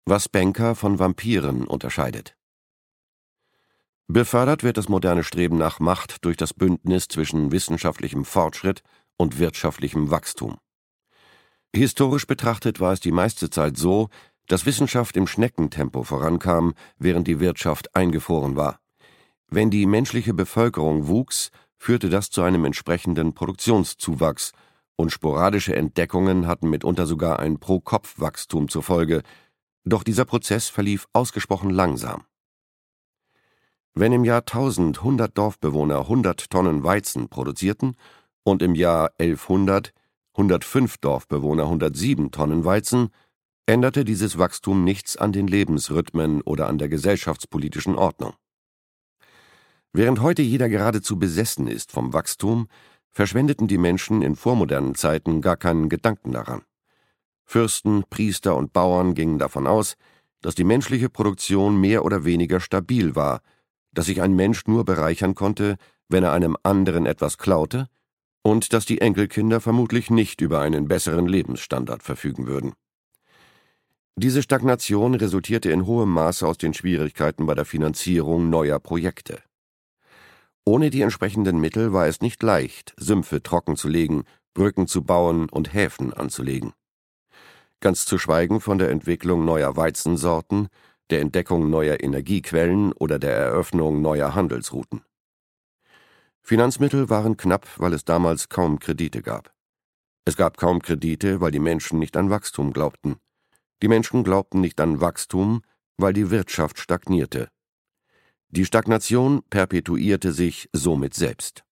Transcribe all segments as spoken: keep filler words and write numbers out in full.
Was Banker von Vampiren unterscheidet. Befördert wird das moderne Streben nach Macht durch das Bündnis zwischen wissenschaftlichem Fortschritt und wirtschaftlichem Wachstum. Historisch betrachtet war es die meiste Zeit so, dass Wissenschaft im Schneckentempo vorankam, während die Wirtschaft eingefroren war. Wenn die menschliche Bevölkerung wuchs, führte das zu einem entsprechenden Produktionszuwachs, und sporadische Entdeckungen hatten mitunter sogar ein Pro-Kopf-Wachstum zur Folge, doch dieser Prozess verlief ausgesprochen langsam. Wenn im Jahr tausend hundert Dorfbewohner hundert Tonnen Weizen produzierten und im Jahr elfhundert hundertfünf Dorfbewohner hundertsieben Tonnen Weizen, änderte dieses Wachstum nichts an den Lebensrhythmen oder an der gesellschaftspolitischen Ordnung. Während heute jeder geradezu besessen ist vom Wachstum, verschwendeten die Menschen in vormodernen Zeiten gar keinen Gedanken daran. Fürsten, Priester und Bauern gingen davon aus, dass die menschliche Produktion mehr oder weniger stabil war, dass sich ein Mensch nur bereichern konnte, wenn er einem anderen etwas klaute, und dass die Enkelkinder vermutlich nicht über einen besseren Lebensstandard verfügen würden. Diese Stagnation resultierte in hohem Maße aus den Schwierigkeiten bei der Finanzierung neuer Projekte. Ohne die entsprechenden Mittel war es nicht leicht, Sümpfe trockenzulegen, Brücken zu bauen und Häfen anzulegen. Ganz zu schweigen von der Entwicklung neuer Weizensorten, der Entdeckung neuer Energiequellen oder der Eröffnung neuer Handelsrouten. Finanzmittel waren knapp, weil es damals kaum Kredite gab. Es gab kaum Kredite, weil die Menschen nicht an Wachstum glaubten. Die Menschen glaubten nicht an Wachstum, weil die Wirtschaft stagnierte. Die Stagnation perpetuierte sich somit selbst.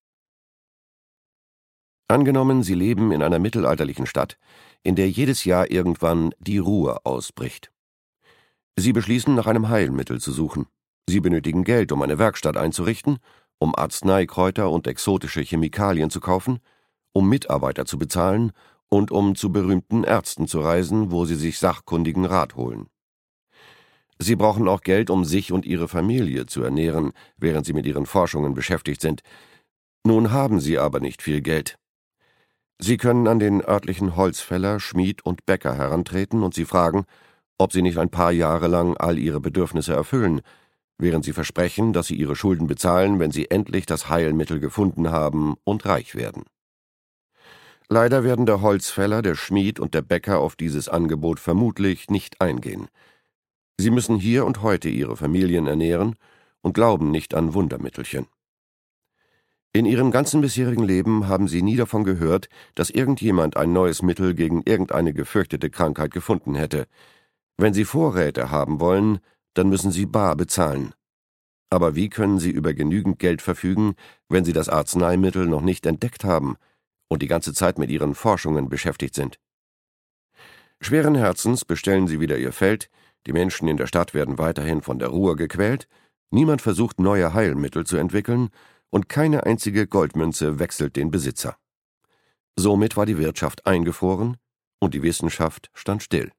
Angenommen, Sie leben in einer mittelalterlichen Stadt, in der jedes Jahr irgendwann die Ruhr ausbricht. Sie beschließen, nach einem Heilmittel zu suchen. Sie benötigen Geld, um eine Werkstatt einzurichten, um Arzneikräuter und exotische Chemikalien zu kaufen, um Mitarbeiter zu bezahlen und um zu berühmten Ärzten zu reisen, wo Sie sich sachkundigen Rat holen. Sie brauchen auch Geld, um sich und Ihre Familie zu ernähren, während Sie mit Ihren Forschungen beschäftigt sind. Nun haben Sie aber nicht viel Geld. Sie können an den örtlichen Holzfäller, Schmied und Bäcker herantreten und Sie fragen, ob Sie nicht ein paar Jahre lang all Ihre Bedürfnisse erfüllen, während Sie versprechen, dass Sie Ihre Schulden bezahlen, wenn Sie endlich das Heilmittel gefunden haben und reich werden. Leider werden der Holzfäller, der Schmied und der Bäcker auf dieses Angebot vermutlich nicht eingehen. Sie müssen hier und heute Ihre Familien ernähren und glauben nicht an Wundermittelchen. In Ihrem ganzen bisherigen Leben haben Sie nie davon gehört, dass irgendjemand ein neues Mittel gegen irgendeine gefürchtete Krankheit gefunden hätte. Wenn Sie Vorräte haben wollen, dann müssen Sie bar bezahlen. Aber wie können Sie über genügend Geld verfügen, wenn Sie das Arzneimittel noch nicht entdeckt haben und die ganze Zeit mit Ihren Forschungen beschäftigt sind? Schweren Herzens bestellen Sie wieder Ihr Feld, die Menschen in der Stadt werden weiterhin von der Ruhr gequält, niemand versucht neue Heilmittel zu entwickeln und keine einzige Goldmünze wechselt den Besitzer. Somit war die Wirtschaft eingefroren und die Wissenschaft stand still.